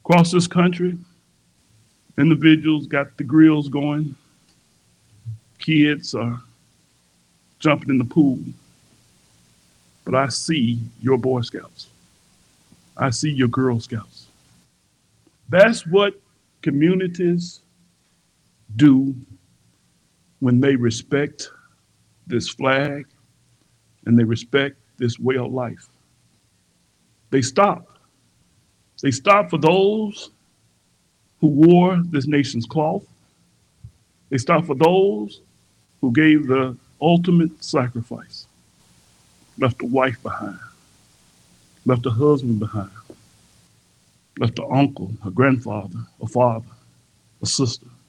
Across this country, individuals got the grills going. Kids are jumping in the pool. But I see your Boy Scouts. I see your Girl Scouts. That's what communities do when they respect this flag and they respect this way of life. They stop. They stop for those who wore this nation's cloth. They stop for those who gave the ultimate sacrifice, left a wife behind, left a husband behind, left an uncle, a grandfather, a father, a sister,